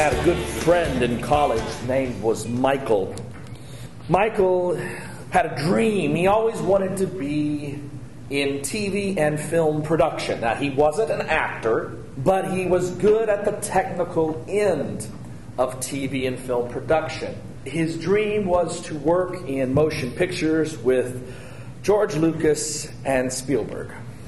had a good friend in college. His name was Michael. Michael had a dream. He always wanted to be in TV and film production. Now, he wasn't an actor, but he was good at the technical end of TV and film production. His dream was to work in motion pictures with George Lucas and Spielberg.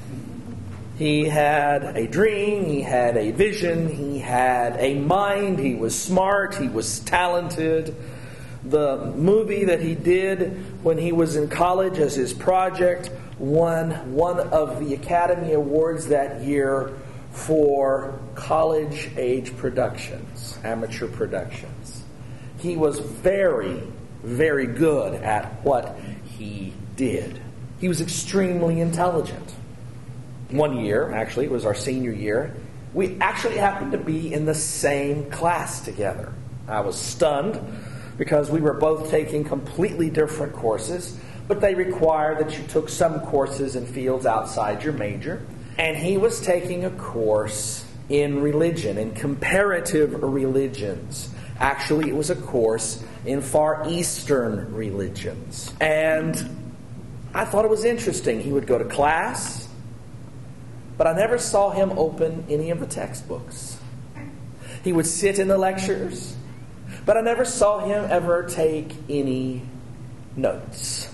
He had a dream, he had a vision, he had a mind, he was smart, he was talented. The movie that he did when he was in college as his project won one of the Academy Awards that year for college-age productions, amateur productions. He was very, very good at what he did. He was extremely intelligent. One year, actually, it was our senior year, we actually happened to be in the same class together. I was stunned because we were both taking completely different courses, but they require that you took some courses in fields outside your major. And he was taking a course in religion, in comparative religions. Actually, it was a course in Far Eastern religions. And I thought it was interesting. He would go to class, but I never saw him open any of the textbooks. He would sit in the lectures, but I never saw him ever take any notes.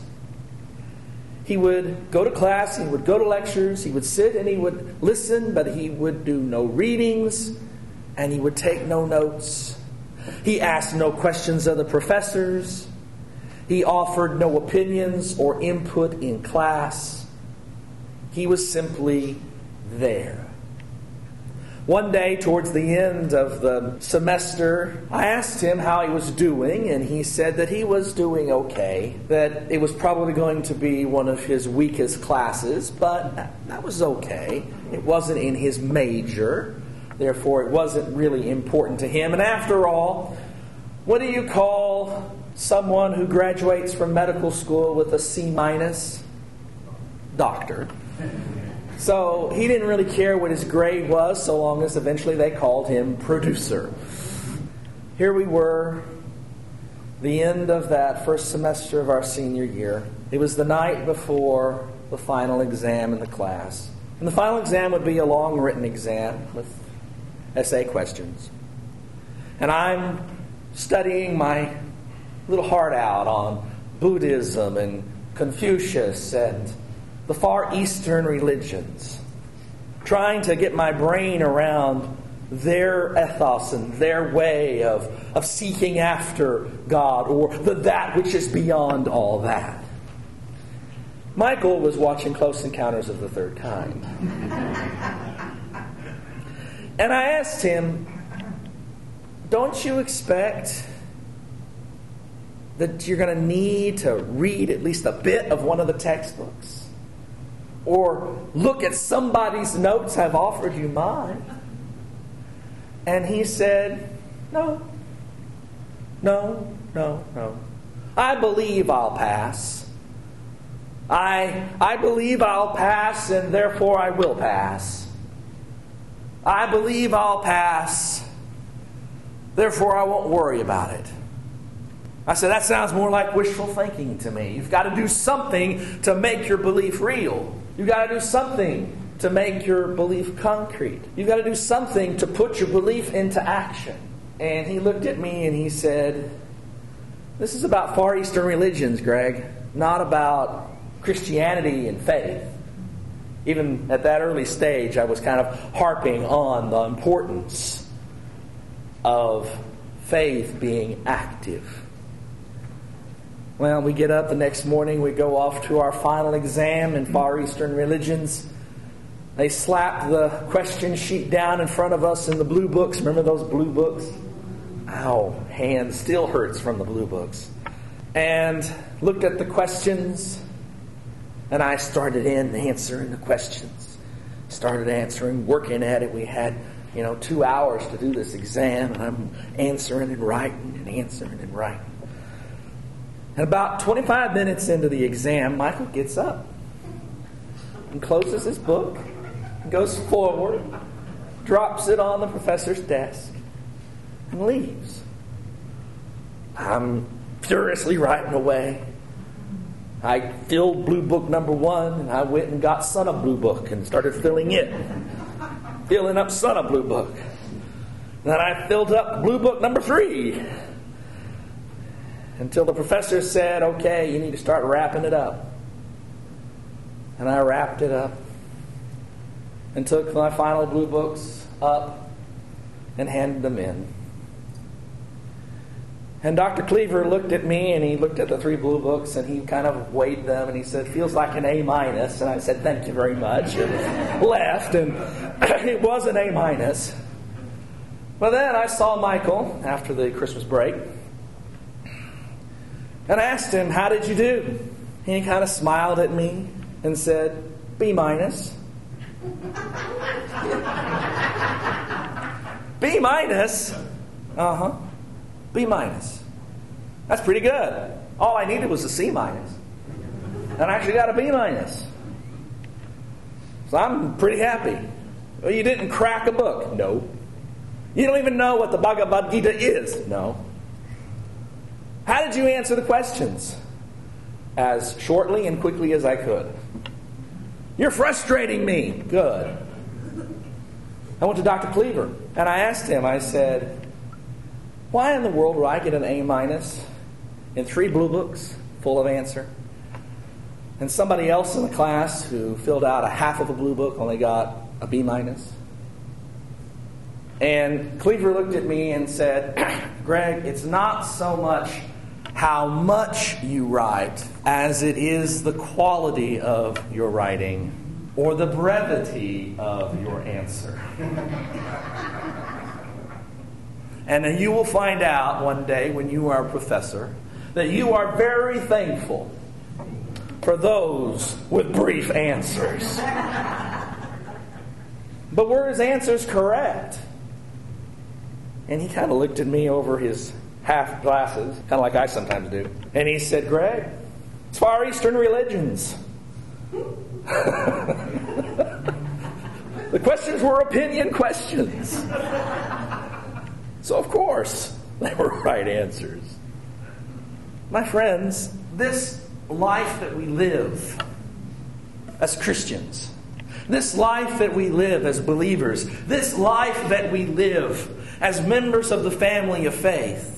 He would go to class, he would go to lectures, he would sit and he would listen, but he would do no readings, and he would take no notes. He asked no questions of the professors. He offered no opinions or input in class. He was simply there. One day, towards the end of the semester, I asked him how he was doing, and he said that he was doing okay, that it was probably going to be one of his weakest classes, but that was okay. It wasn't in his major, therefore it wasn't really important to him. And after all, what do you call someone who graduates from medical school with a C-? Doctor. So he didn't really care what his grade was, so long as eventually they called him producer. Here we were, the end of that first semester of our senior year. It was the night before the final exam in the class. And the final exam would be a long written exam with essay questions. And I'm studying my little heart out on Buddhism and Confucius and the Far Eastern religions, trying to get my brain around their ethos and their way of seeking after God, or that which is beyond all that. Michael was watching Close Encounters of the Third Kind. And I asked him, don't you expect that you're going to need to read at least a bit of one of the textbooks? Or look at somebody's notes, I've offered you mine. And he said, no. I believe I'll pass. I believe I'll pass, and therefore I will pass. I believe I'll pass, therefore I won't worry about it. I said, that sounds more like wishful thinking to me. You've got to do something to make your belief real. You've got to do something to make your belief concrete. You've got to do something to put your belief into action. And he looked at me and he said, this is about Far Eastern religions, Greg, not about Christianity and faith. Even at that early stage, I was kind of harping on the importance of faith being active. Well, we get up the next morning, we go off to our final exam in Far Eastern religions. They slap the question sheet down in front of us in the blue books. Remember those blue books? Ow, hand still hurts from the blue books. And looked at the questions, and I started answering the questions. Started answering, working at it. We had, 2 hours to do this exam, and I'm answering and writing and answering and writing. And about 25 minutes into the exam, Michael gets up and closes his book, goes forward, drops it on the professor's desk, and leaves. I'm furiously writing away. I filled Blue Book number 1, and I went and got Son of Blue Book and started filling it. Filling up Son of Blue Book. Then I filled up Blue Book number 3. Until the professor said, okay, you need to start wrapping it up. And I wrapped it up. And took my final Blue Books up and handed them in. And Dr. Cleaver looked at me, and he looked at the 3 Blue Books, and he kind of weighed them, and he said, feels like an A-. And I said, thank you very much, and left, and it was an A-. But then I saw Michael after the Christmas break, and I asked him, how did you do? And he kind of smiled at me and said, B-. B-. Uh-huh. B-. That's pretty good. All I needed was a C-. And I actually got a B-. So I'm pretty happy. Well, you didn't crack a book? No. You don't even know what the Bhagavad Gita is? No. How did you answer the questions? As shortly and quickly as I could. You're frustrating me. Good. I went to Dr. Cleaver, and I asked him, I said, why in the world would I get an A- in 3 Blue Books full of answer? And somebody else in the class who filled out a half of a Blue Book only got a B-. And Cleaver looked at me and said, Greg, it's not so much how much you write as it is the quality of your writing or the brevity of your answer. And you will find out one day when you are a professor that you are very thankful for those with brief answers. But were his answers correct? And he kind of looked at me over his half glasses, kind of like I sometimes do. And he said, Greg, it's Far Eastern religions. The questions were opinion questions. So of course, they were right answers. My friends, this life that we live as Christians, this life that we live as believers, this life that we live as members of the family of faith,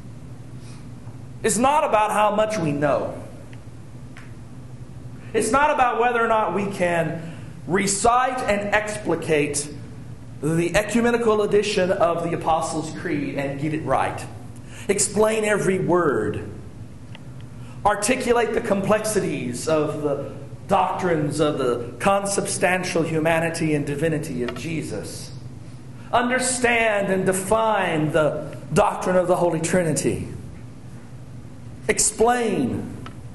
is not about how much we know. It's not about whether or not we can recite and explicate the ecumenical edition of the Apostles' Creed and get it right. Explain every word. Articulate the complexities of the doctrines of the consubstantial humanity and divinity of Jesus. Understand and define the doctrine of the Holy Trinity. Explain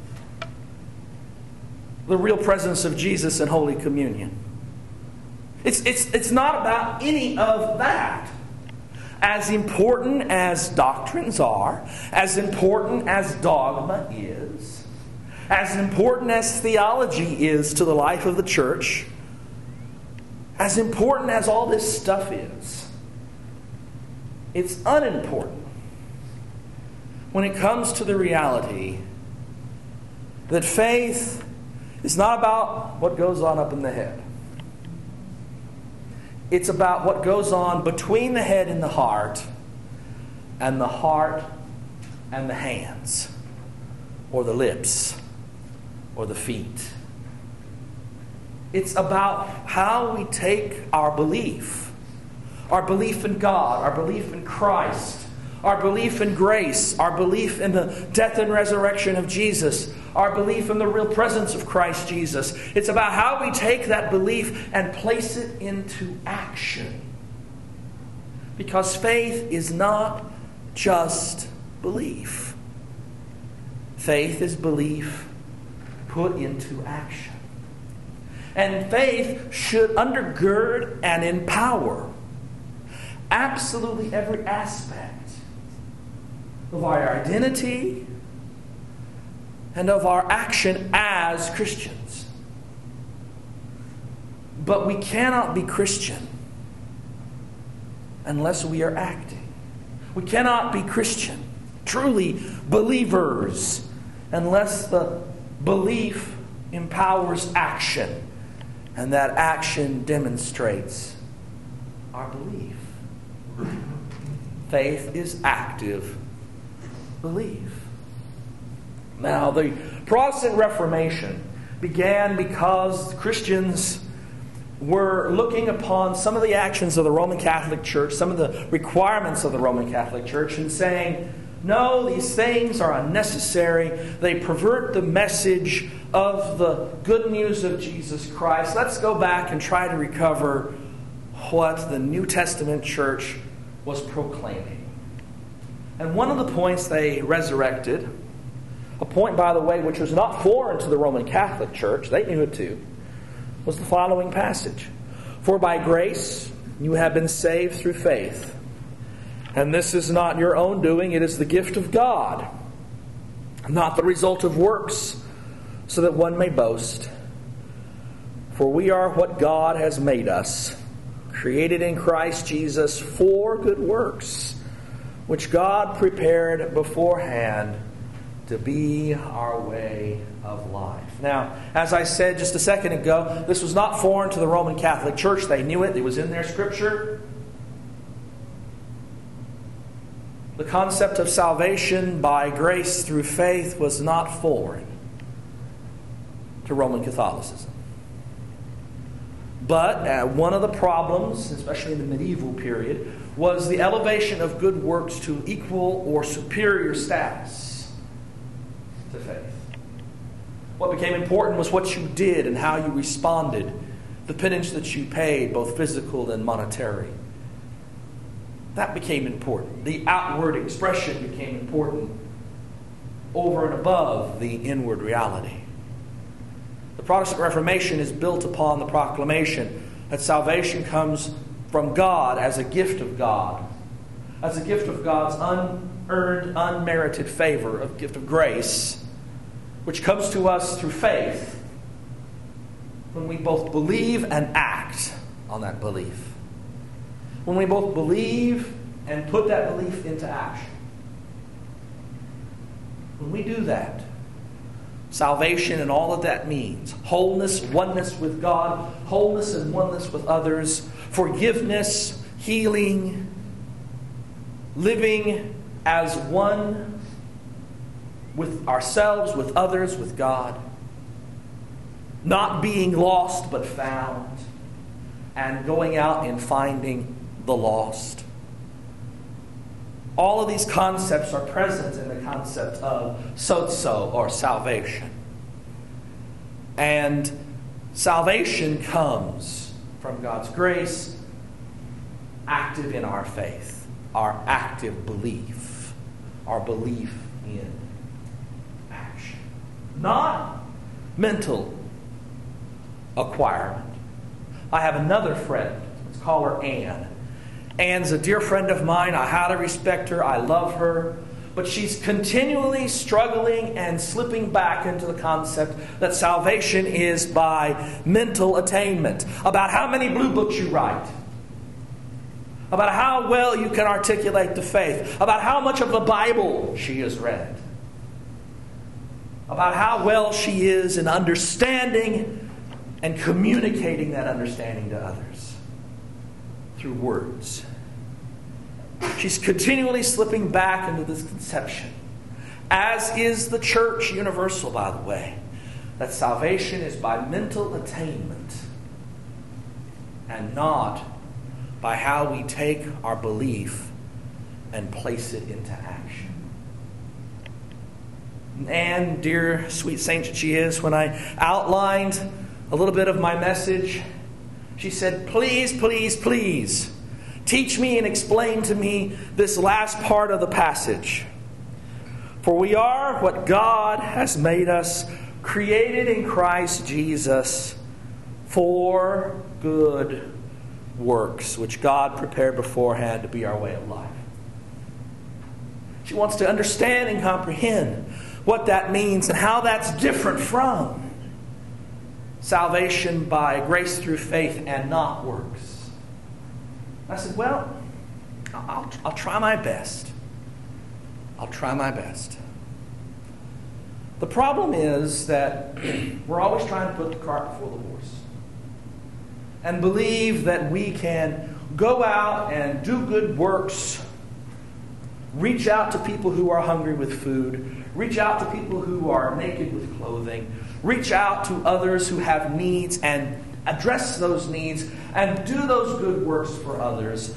the real presence of Jesus in Holy Communion. It's not about any of that. As important as doctrines are, as important as dogma is, as important as theology is to the life of the church, as important as all this stuff is, it's unimportant when it comes to the reality that faith is not about what goes on up in the head. It's about what goes on between the head and the heart and the hands, or the lips, or the feet. It's about how we take our belief in God, our belief in Christ, our belief in grace, our belief in the death and resurrection of Jesus, our belief in the real presence of Christ Jesus. It's about how we take that belief and place it into action. Because faith is not just belief. Faith is belief put into action. And faith should undergird and empower absolutely every aspect of our identity and of our action as Christians. But we cannot be Christian unless we are acting. We cannot be Christian, truly believers, unless the belief empowers action, and that action demonstrates our belief. Faith is active belief. Now, the Protestant Reformation began because Christians were looking upon some of the actions of the Roman Catholic Church, some of the requirements of the Roman Catholic Church, and saying, no, these things are unnecessary. They pervert the message of the good news of Jesus Christ. Let's go back and try to recover what the New Testament church was proclaiming. And one of the points they resurrected, a point, by the way, which was not foreign to the Roman Catholic Church, they knew it too, was the following passage. For by grace you have been saved through faith. And this is not your own doing, it is the gift of God, not the result of works, so that one may boast. For we are what God has made us, created in Christ Jesus for good works, which God prepared beforehand to be our way of life. Now, as I said just a second ago, this was not foreign to the Roman Catholic Church. They knew it. It was in their scripture. The concept of salvation by grace through faith was not foreign to Roman Catholicism. But one of the problems, especially in the medieval period, was the elevation of good works to equal or superior status to faith. What became important was what you did and how you responded, the penance that you paid, both physical and monetary. That became important. The outward expression became important over and above the inward reality. The Protestant Reformation is built upon the proclamation that salvation comes from God as a gift of God, as a gift of God's unearned, unmerited favor, a gift of grace, which comes to us through faith when we both believe and act on that belief. When we both believe and put that belief into action. When we do that, salvation and all that that means, wholeness, oneness with God, wholeness and oneness with others, forgiveness, healing, living as one with ourselves, with others, with God, not being lost but found, and going out and finding the lost. All of these concepts are present in the concept of sozo, or salvation. And salvation comes from God's grace, active in our faith, our active belief, our belief in action. Not mental acquirement. I have another friend. Let's call her Anne. Anne's a dear friend of mine. I highly respect her. I love her. But she's continually struggling and slipping back into the concept that salvation is by mental attainment. About how many blue books you write. About how well you can articulate the faith. About how much of the Bible she has read. About how well she is in understanding and communicating that understanding to others through words. She's continually slipping back into this conception, as is the church universal, by the way, that salvation is by mental attainment and not by how we take our belief and place it into action. And, dear sweet saint that she is, when I outlined a little bit of my message, she said, please, please, please, teach me and explain to me this last part of the passage. For we are what God has made us, created in Christ Jesus for good works, which God prepared beforehand to be our way of life. She wants to understand and comprehend what that means and how that's different from salvation by grace through faith and not works. I said, well, I'll try my best. I'll try my best. The problem is that we're always trying to put the cart before the horse and believe that we can go out and do good works, reach out to people who are hungry with food, reach out to people who are naked with clothing, reach out to others who have needs and address those needs and do those good works for others.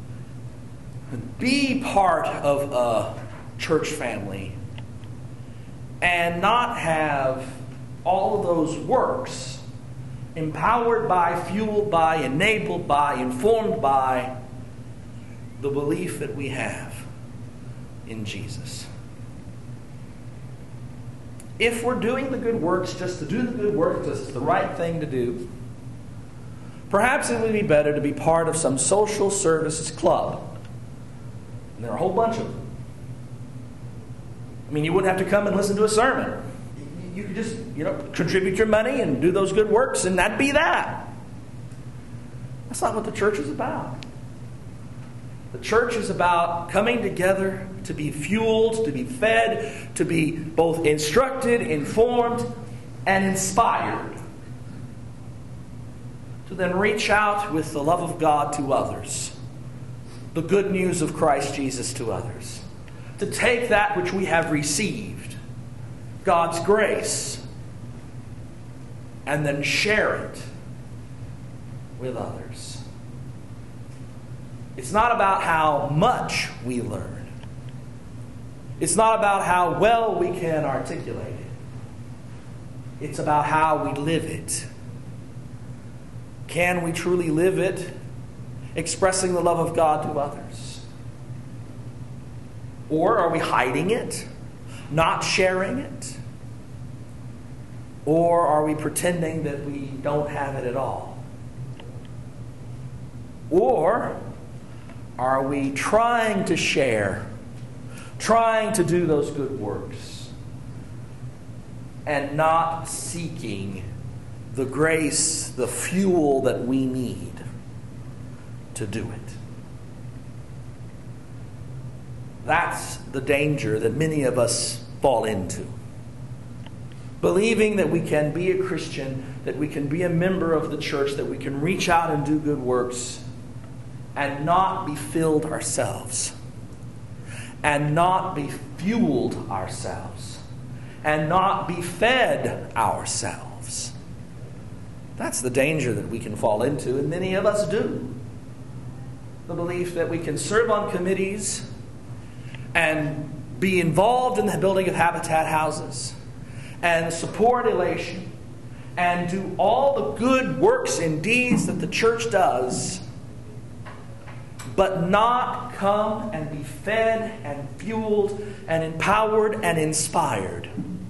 Be part of a church family and not have all of those works empowered by, fueled by, enabled by, informed by the belief that we have in Jesus. If we're doing the good works just to do the good work because it's the right thing to do, perhaps it would be better to be part of some social services club. And there are a whole bunch of them. I mean, you wouldn't have to come and listen to a sermon. You could just, contribute your money and do those good works, and that'd be that. That's not what the church is about. The church is about coming together to be fueled, to be fed, to be both instructed, informed, and inspired. To then reach out with the love of God to others. The good news of Christ Jesus to others. To take that which we have received, God's grace, and then share it with others. It's not about how much we learn. It's not about how well we can articulate it. It's about how we live it. Can we truly live it, expressing the love of God to others? Or are we hiding it, not sharing it? Or are we pretending that we don't have it at all? Or are we trying to share, trying to do those good works, and not seeking the grace, the fuel that we need to do it? That's the danger that many of us fall into. Believing that we can be a Christian, that we can be a member of the church, that we can reach out and do good works, and not be filled ourselves, and not be fueled ourselves, and not be fed ourselves. That's the danger that we can fall into, and many of us do. The belief that we can serve on committees and be involved in the building of habitat houses and support Elation and do all the good works and deeds that the church does, but not come and be fed and fueled and empowered and inspired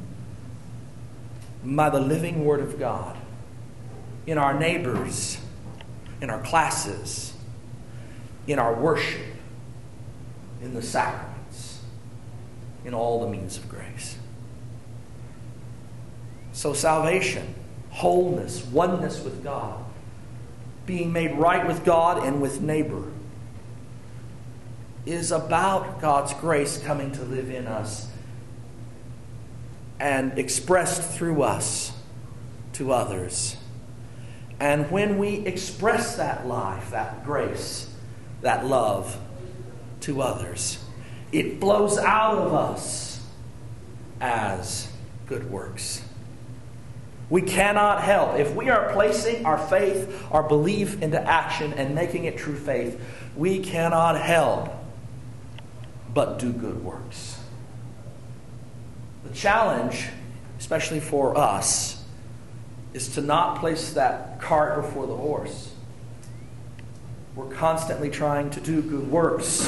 by the living Word of God in our neighbors, in our classes, in our worship, in the sacraments, in all the means of grace. So salvation, wholeness, oneness with God, being made right with God and with neighbor, is about God's grace coming to live in us and expressed through us to others. And when we express that life, that grace, that love to others, it flows out of us as good works. We cannot help. If we are placing our faith, our belief into action and making it true faith, we cannot help but do good works. The challenge, especially for us, is to not place that cart before the horse. We're constantly trying to do good works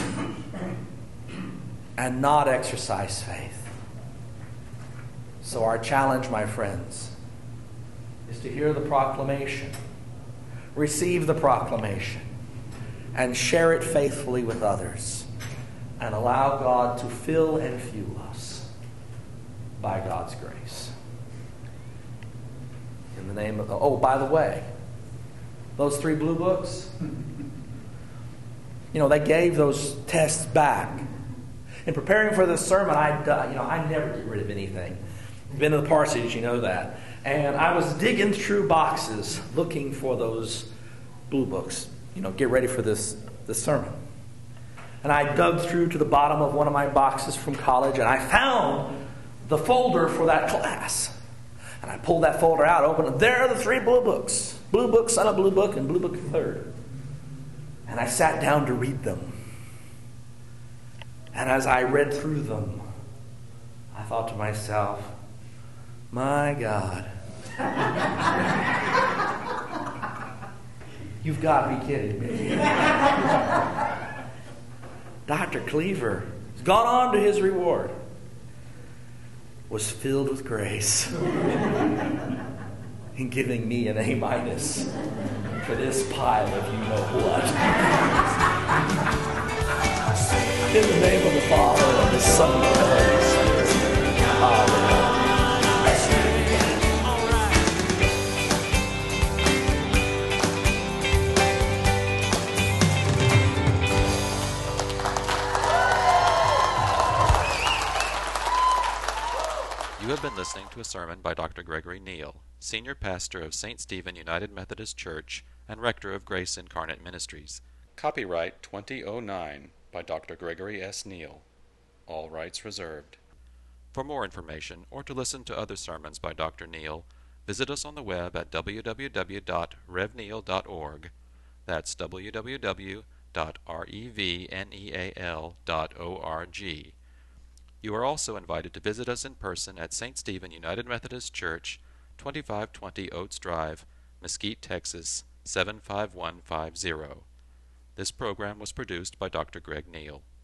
and not exercise faith. So our challenge, my friends, is to hear the proclamation, receive the proclamation, and share it faithfully with others, and allow God to fill and fuel us by God's grace. In the name of... Oh, by the way, those 3 blue books, They gave those tests back. In preparing for this sermon, I never get rid of anything. Been to the parsonage, you know that. And I was digging through boxes looking for those blue books. Get ready for this sermon. And I dug through to the bottom of one of my boxes from college, and I found the folder for that class. And I pulled that folder out, opened it. There are the 3 blue books. Blue Book, Son of Blue Book, and Blue Book Third. And I sat down to read them. And as I read through them, I thought to myself, my God, you've got to be kidding me. Dr. Cleaver has gone on to his reward, was filled with grace in giving me an A- for this pile of you-know-what. In the name of the Father, and the Son, and the Holy Spirit. Amen. You have been listening to a sermon by Dr. Gregory Neal, Senior Pastor of St. Stephen United Methodist Church and Rector of Grace Incarnate Ministries. Copyright 2009 by Dr. Gregory S. Neal. All rights reserved. For more information or to listen to other sermons by Dr. Neal, visit us on the web at www.revneal.org. That's www.revneal.org. You are also invited to visit us in person at St. Stephen United Methodist Church, 2520 Oates Drive, Mesquite, Texas, 75150. This program was produced by Dr. Greg Neal.